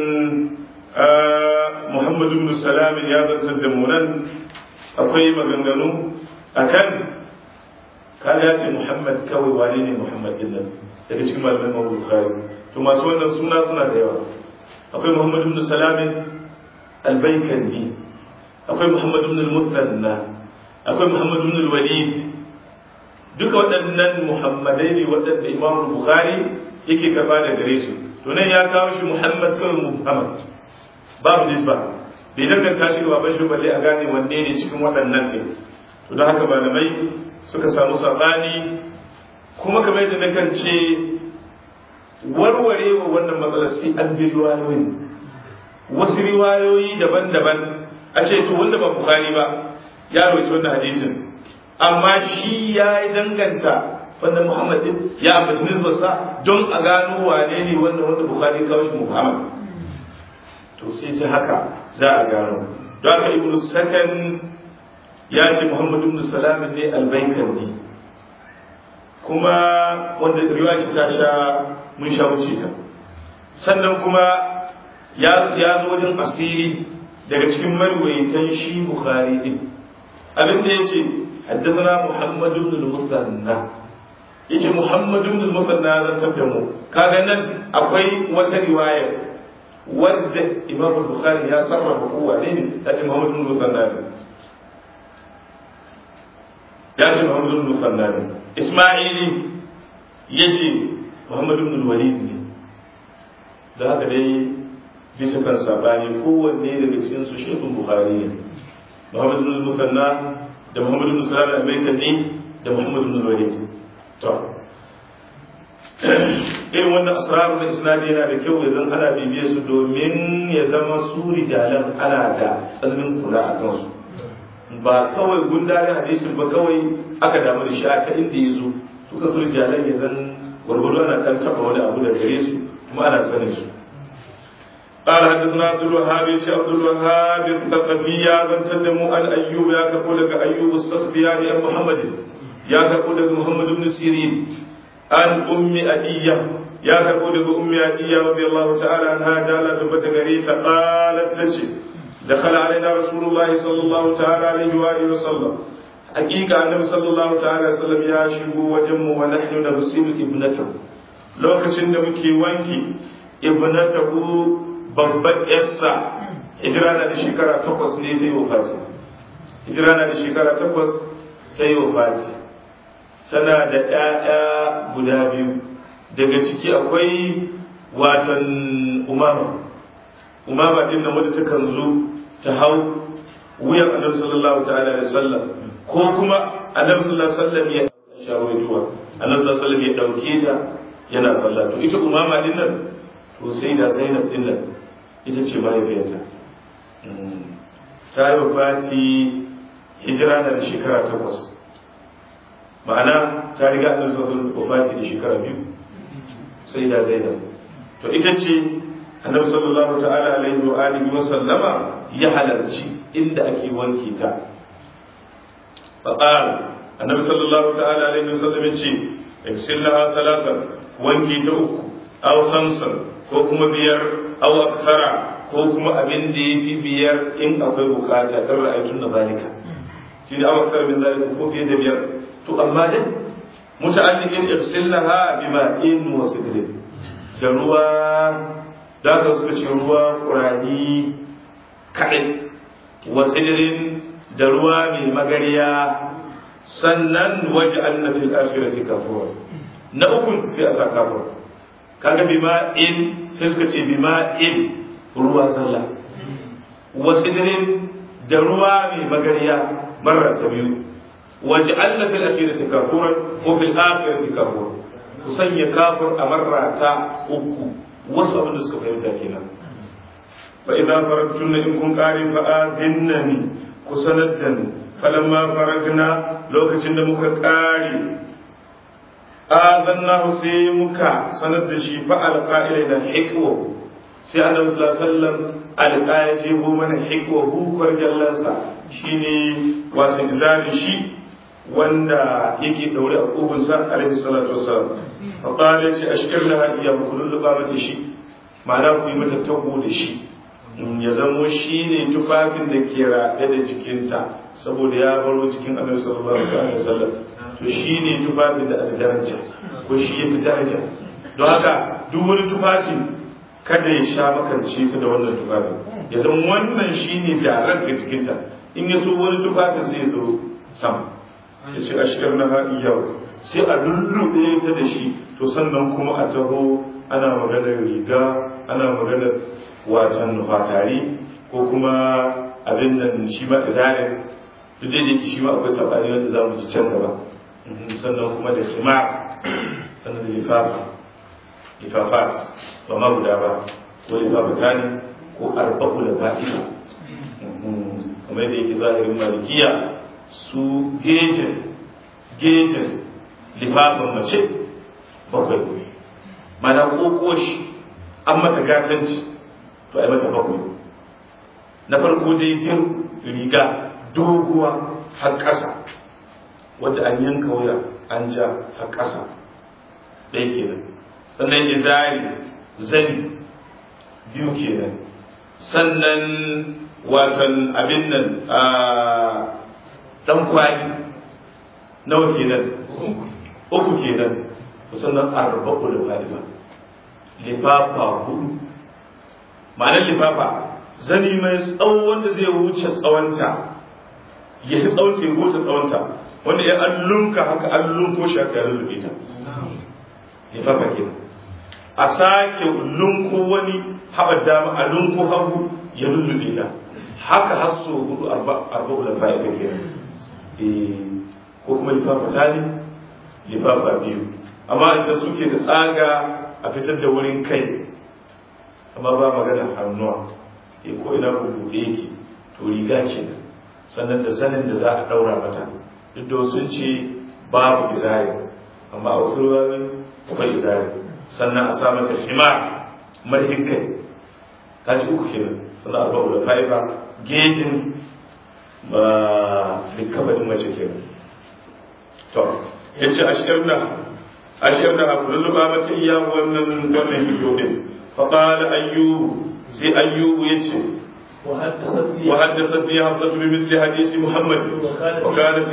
[SPEAKER 1] محمد بن السلام يا ذا الدمونا أقيم غنغنو أكن kaga ya ce Muhammad kawai wane ne Muhammad din nan daga cikin malaman Imam Bukhari to masu wannan suna da yawa akwai Muhammad ibn Salam al-Baykandi akwai Muhammad ibn al-Muthanna akwai Muhammad ibn al-Walid duka waɗannan Muhammadai ne waɗanda Imam Bukhari yake karba da gare su to nan ya kawo shi Muhammad kawai Muhammad babu nisba bai danganta shi ga baban shi balle a gane wanne ne cikin waɗannan ne to don haka malamai suka samu sabani kuma kamar yadda nakan ce warwarewa wannan matsalar sai an bi riwayoyi wasu riwayoyi daban-daban a ce to wanda ba Bukhari ba ya rawaito wannan hadisin amma shi ya yi danganta wanda Muhammad din ya ambaci nisbarsa don a gano wane ne wanda Bukhari kawo shi Muhammad to sai ta haka za a gano don haka Ibn Sakan ya ce Muhammad ibn Salam ne al-Baykandi kuma wanda riwaya shi ta sha mun sha wuce ta sannan kuma ya zo wajen asiri daga cikin marwayatan shi Bukhari din abin da yace haddathana Muhammad ibn al-Muthanna yace Muhammad ibn al-Muthanna zan tabda mu kaga nan akwai wata riwaya wadda Imam Bukhari ya sarrafa kowa ne yace Muhammad ibn al-Muthanna ya ce Muhammad ibn Musanna ne Isma'ili ya ce Muhammad ibn Walid ne da haka dai bisa kan sabani kowanne daga cikin su shekun Bukhari ne Muhammad ibn Musanna da Muhammad ibn Salam al-Baykandi da Muhammad ibn Walid to irin wannan asraru na isnadi yana da kyau ya zan ana bibiye su domin ya zama su rijalan ana da tsananin kula a kansu ba kawai gundarin hadisin ba kawai aka damu da shi ta inda ya zo su ka so jalan ya zan gwargwado ana dan taba wani abu da gare su kuma ana sanin su قال حدثنا عبد الوهاب عبد الوهاب الثقفي يا بن تدمو عن ايوب يا كقول ايوب السختياني عن محمد يا كقول محمد بن سيرين عن ام اديه يا كقول ام اديه رضي الله تعالى عنها جالت بتغريت قالت تشي دخل علينا رسول الله صلى الله تعالى عليه وآله وسلم حقيقة النبي صلى الله تعالى عليه وسلم يا شبو وجم ونحن نغسل ابنته لو كتن مكي وانكي ابنته babban yarsa hijira na da shekara 8 ne ta yi wafati hijira na da shekara 8 ta yi wafati tana da ƴaƴa guda biyu daga ciki akwai watan umama din nan wadda takan zo ta hau wuyan annabi sallallahu ta'ala alaihi wasallam ko kuma annabi sallallahu alaihi wasallam ya shawartuwa annabi sallallahu alaihi wasallam ya dauke ta yana sallah to ita umama din nan to sai da Zainab din nan ita ce mahaifiyarta ta yi wafati hijira na da shekara 8 ma'ana ta riga annabi sallallahu alaihi wasallam wafati da shekara 2 sai da Zainab to ita ce annabi sallallahu ta'ala alaihi wa alihi wa sallama ya halarci inda ake wanke ta faqal annabi sallallahu ta'ala alaihi wa sallam ya ce igsilaha talatan wanke ta 3 aw 5 ko kuma 5 aw akthara ko kuma abin da yafi 5 in akwai bukata dan ra'aytun da zalika shi ne aw akthar min zalika ko fiye da 5 to amma dai muta'alliqin igsilaha bima'in wa sidrin da ruwa da aka suka ce ruwa ƙurani kaɗai wasidirin da ruwa mai magariya sannan waje annafil akhirati kafur na ukun sai a sa kafur kaga bima in sai suka ce bima in ruwa sallah wasidirin da ruwa mai magariya marra ta biyu waje annafil akhirati kafur ko fil akhirati kafur ku sanya kafur a marra ta uku wasu abin da suka fahimta kenan fa idza faragtunna in kun qari fa adinnani ku sanar da ni falamma faragna lokacin da muka qari adannahu sai muka sanar da shi fa alqa ilaina hikwa sai annabi sallallahu alaihi wasallam alqa ya ce go mana hikwa hukwar jallansa shine wato izali shi wanda yake daure a kubunsa alaihi salatu wassalam fa qala ya ce ashkirna iya kullu qabati shi ma'ana ku yi mata tago da shi ya zamo shi ne tufafin da ke raɗe da jikinta saboda ya baro jikin annabi sallallahu alaihi wasallam to shi ne tufafin da aka daraja ko shi ya fi daraja don haka duk wani tufafi kada ya sha makance ta da wannan tufafin ya zama wannan shi ne darar ga jikinta in ya so wani tufafin sai ya zo sama ya ce ashkar na haɗi yau sai a lulluɗe ta da shi to sannan kuma a taho ana maganar riga ana maganar watan fatari ko kuma abin nan shi ma izarin duk da yake shi ma akwai sabani wanda za mu ji can gaba sannan kuma da khimar sannan da lifafat ba ma guda ba ko lifafatani ko arba'u da fa'ifa kamar da yake zahirin malikiya su gejin lifafin mace bakwai mana kokoshi an mata gatanci to ai mata bakwai na farko dai jin riga doguwa har ƙasa wadda an yanka wuya an ja har ƙasa ɗaya kenan sannan izari zani biyu kenan sannan watan abin nan dan kwali nawa kenan uku kenan sannan arba'u da fadiba lifafa hudu ma'anar lifafa zani mai tsawon wanda zai wuce tsawonta ya yi tsawonta ya wuce tsawonta wanda ya allunka haka allunko shi aka lullube ta lifafa kenan a sake lunko wani haɓa dama a lunko hagu ya lullube ta haka hasso hudu arba'u da fadiba kenan ko kuma lifafa tali lifafa biyu amma ita suke da tsaga a fitar da wurin kai amma ba magana hannuwa ko ina rubuɗe yake to riga ke sannan da sanin da za a ɗaura mata duk da sun ce babu izari amma a wasu ruwayoyi akwai izari sannan a sa mata himar marhin kai ta ci uku kenan sannan arba'u da fa'ifa gejin ba likabarin mace kenan to ya ce ashirna hakulun luba mata iya wannan hito din faƙala ayyubu sai ayyubu ya ce وحدثتني حفصة بمثل حديث محمد وكان في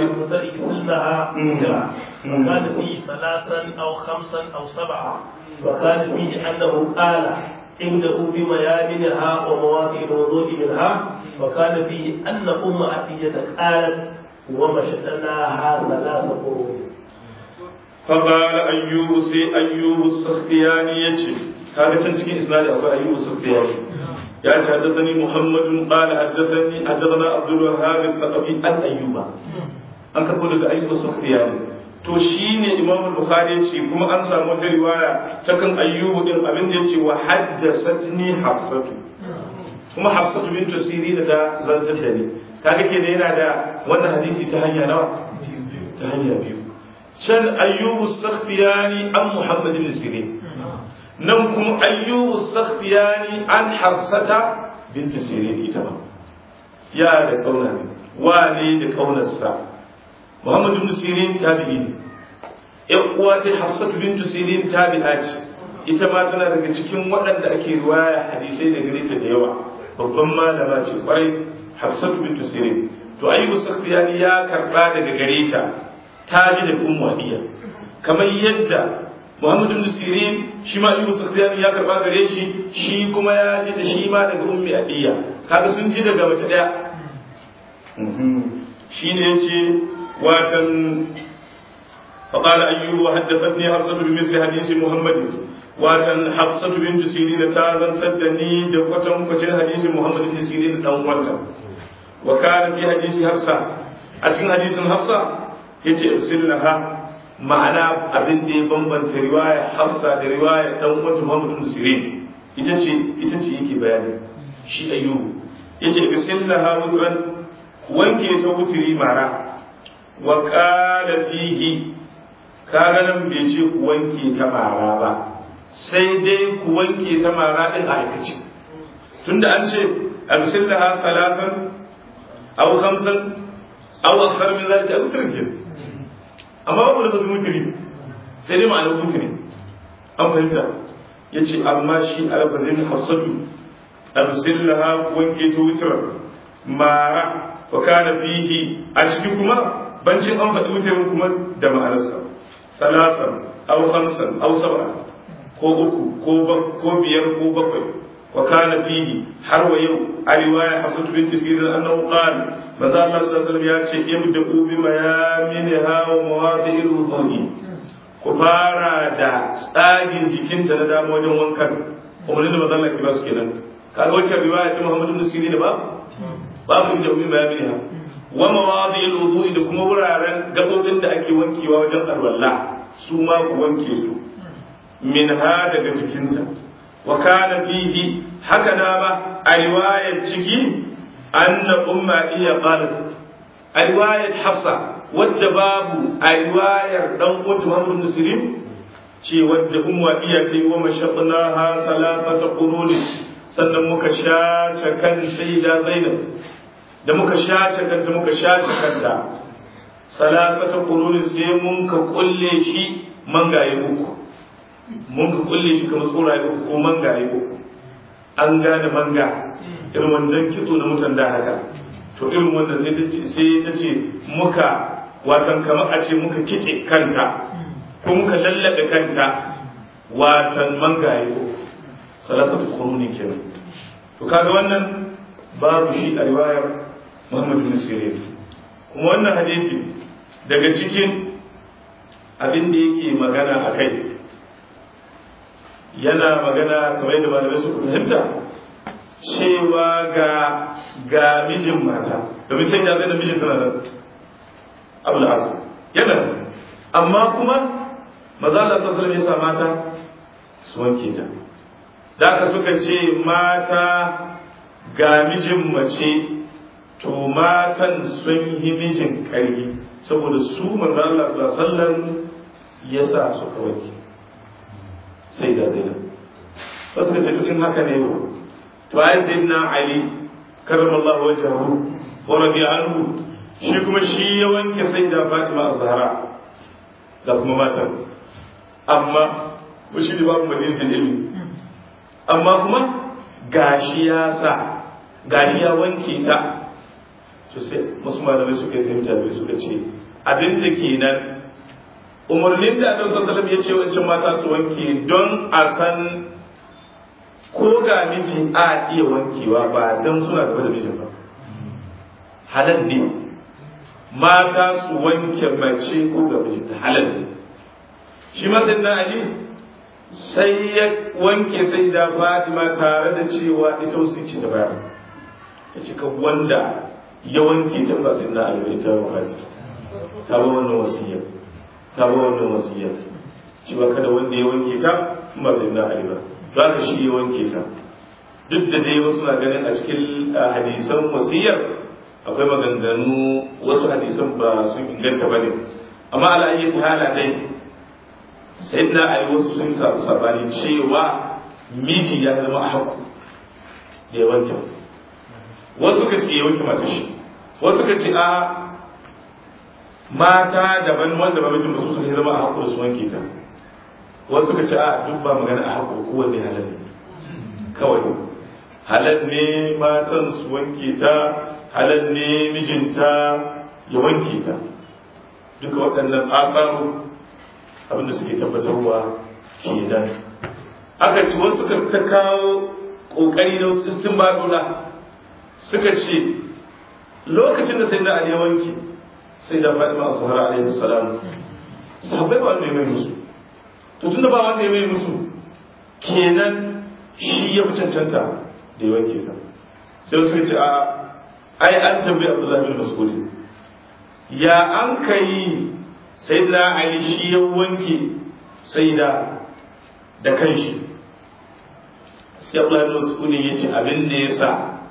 [SPEAKER 2] وكان فيه 3 أو 5 أو 7 وكان فيه أنه قال عنده بميامنها ومواقع الوضوء منها وكان فيه أن أم عتية قالت ومشطناها 3 قرون
[SPEAKER 1] فقال أيوب سي أيوب السختياني يجي هذا كان cikin isnadi akwai أيوب السختياني يا حدثني محمد قال حدثنا عبد الوهاب الثقفي عن أيوب an karɓo daga ayyubu sakhtiyani to shine imam al-bukhari yace kuma an samu wata riwaya ta kan ayyubu din abin da yace wa haddathatni hafsatu kuma hafsatu bintu sirin ta zantar da ni kaga kenan yana da wannan hadisi ta hanya nawa ta hanya biyu can ayyubu sakhtiyani an muhammad ibn sirin nan kuma ayyubu sakhtiyani an hafsata bintu sirin ita ba ya da kauna ne wane da kaunarsa Muhammad ibn Sirin tabi'i ne. ‘Yan uwa ta Hafsatu bintu Sirin tabi'a ce, ita ma tana daga cikin waɗanda ake riwaya hadisai da gare ta da yawa, babban malama ce kwarai Hafsatu bintu Sirin. To Ayyubu Sakhtiyani ya karɓa daga gare ta ji da Ummu Adiya. Kamar yadda Muhammad ibn Sirin shi ma Ayyubu Sakhtiyani ya karɓa gare shi, shi kuma ya ji da shi ma daga Ummu Adiya. Kaga sun ji daga mace ɗaya. Shi ne ya ce وكان فقال أيوب وحدثتني حفصة بمثل حديث محمد وكان حفصة بنت سيرين تازن تدني دقوتهم كتن حديث محمد بن سيرين دقوتهم وكان في حديث حفصة أتكن حديث حفصة يجي أرسل لها معنى أبن دي بمبن رواية حفصة رواية دقوت محمد بن سيرين إتنشي يكي بياني شي أيوب يجي أرسل لها وطرا وانكي توتري معنا wa ƙala fihi kaga nan bai ce ku wanke ta mara ba sai dai ku wanke ta mara ɗin a aikace tunda an ce arsillaha talatan aw khamsan aw akthar min zalika aw tarjih amma babu da mutri sai dai ma'anar mutri an fahimta yace amma shi albazin hafsatu arsillaha wanke ta wutar mara wa kana fihi a cikin kuma bancin an faɗi wutar kuma da ma'anarsa talatan aw khamsan aw sab'a ko uku ko biyar ko bakwai wa kana fihi har wa yau a riwaya Hafsatu bint Sirin annahu qala maza Allah sallallahu alaihi wasallam ya ce ibda'u bi mayaminha wa mawadi'il wudu'i ku fara da tsagin jikinta na dama wajen wankan umarnin da maza Allah ke ba su kenan kaga wacce riwaya ta Muhammad ibn Sirin ba babu ibda'u bi mayaminha wa mawadi'il wudu'i da kuma wuraren gabobin da ake wankewa wajen alwala su ma ku wanke su min ha daga jikinta wa kana fihi haka na ba a riwayar ciki anna umma iya qalat a riwayar hafsa wadda babu a riwayar dan uwan Muhammad bin Sirin ce wadda umma iya ta yi wa mashaqnaha thalathata qurun sannan muka shace kan sayyida Zainab da muka shace kanta salasata qurun sai mun ka kulle shi mangaye uku mun ka kulle shi kamar tsoraye uku ko mangaye uku an gane manga irin wannan kitso na mutan da haka to irin wannan sai ta ce muka watan kamar a ce muka kice kanta ko muka lallabe kanta watan mangaye uku salasata qurun kenan to kaga wannan babu shi a riwayar Muhammad bin Sirin kuma wannan hadisi daga cikin abin da yake magana a kai yana magana kamar yadda malamai suka fahimta cewa ga mijin mata domin sai ya zai da mijin tana nan abu da asu yana amma kuma maza Allah sallallahu alaihi wasallam mata su wanke ta da aka suka ce mata ga mijin mace to matan sun yi mijin ƙarfi saboda su manzo Allah sallallahu alaihi wasallam ya sa su kawai sai da Zainab wasu ka ce to in haka ne to ai sayyidina Ali karramallahu wajhahu wa radiya anhu shi kuma shi ya wanke sayyida Fatima az-Zahra da kuma matan amma shi da babu majalisin ilmi amma kuma gashi ya wanke ta to sai wasu malamai suka fahimta da suka ce abin da ke nan umarnin da Annabi sallallahu alaihi wasallam ya ce wancan mata su wanke don a san ko ga miji a iya wankewa ba don suna gaba da mijin ba halal ne mata su wanke mace ko ga mijinta halal ne shi ma sayyidina Ali sai ya wanke sai da Fatima tare da cewa ita wasiki ta bayar ya ce ka wanda ya wanke ta ba sayyidina Ali ita ba ta ba wannan wasiyya cewa kada wanda ya wanke ta ba sayyidina Ali ba za ka shi ya wanke ta duk da dai wasu na ganin a cikin hadisan wasiyyar akwai maganganu wasu hadisan ba sun inganta ba ne amma ala ayyati hala dai sayyidina Ali wasu sun samu sabani cewa miji ya zama haku da ya wanke wasu ka ce ya wanke mata shi wasu ka ce a mata daban wanda ba mijin ba su suka zama a haku da su wanke ta wasu ka ce a duk ba magana a haku kowanne halal ne kawai halal ne matan su wanke ta halal ne mijinta ya wanke ta duka waɗannan akaru abinda suke tabbatarwa ke dan aka ci wasu suka ta kawo ƙoƙari na wasu istinbaduna suka ce lokacin da sai da Ali ya wanke sai da Fatima as-Zahra alaihi salam sahabbai ba wanda ya mai musu to tunda ba wanda ya mai musu kenan shi ya fi cancanta da ya wanke ta sai suka ce a ai an tambayi Abdullahi bin Mas'ud ya an kai sayyidina Ali shi ya wanke sayyida da kanshi sai Abdullahi bin Mas'ud ya ce abin da yasa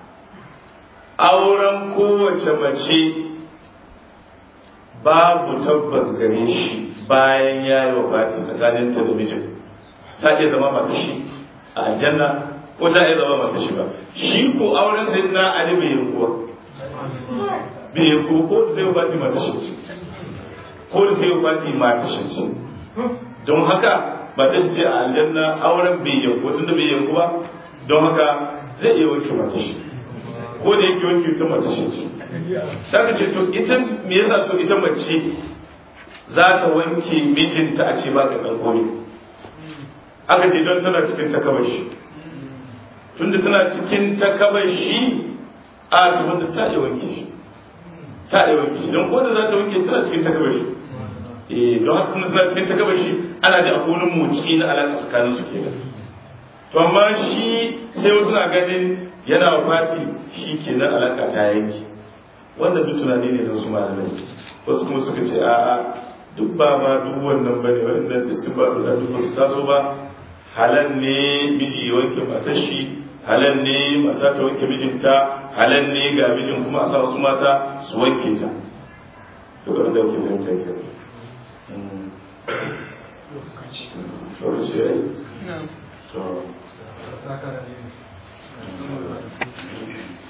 [SPEAKER 1] auren kowace mace babu tabbas gare shi bayan ya yi wafati tsakaninta da mijin ta iya zama mata shi a aljanna ko ta iya zama mata shi ba shi ko auren sai na Ali bai yankuwa bai yankuwa ko da zai wafati mata shi ko da zai wafati mata shi don haka mata ce a aljanna auren bai yankuwa tunda bai yankuwa don haka zai iya wanke mata shi ko da yake wanke ta mata shi sai ce to ita me yasa so ita mace za ta wanke mijinta a ce ba ka dan koyi aka ce don tana cikin takabashi tunda tana cikin takabashi a wanda ta yi wanke shi ta yi wanke shi don ko da za ta wanke tana cikin takabashi don haka tana cikin takabashi ana da akwai muci na alaƙa tsakanin su kenan to amma shi sai wasu na ganin yana wafati shi kenan alaƙa ta yanki wannan duk tunani ne da su malamai wasu kuma suka ce a'a duk ba ma duk wannan bane wannan istinbadu da duk su taso ba halal ne miji ya wanke matar shi halal ne mata ta wanke mijinta halal ne ga mijin kuma a sa wasu mata su wanke ta duk wanda yake fahimta ke lokaci ya yi?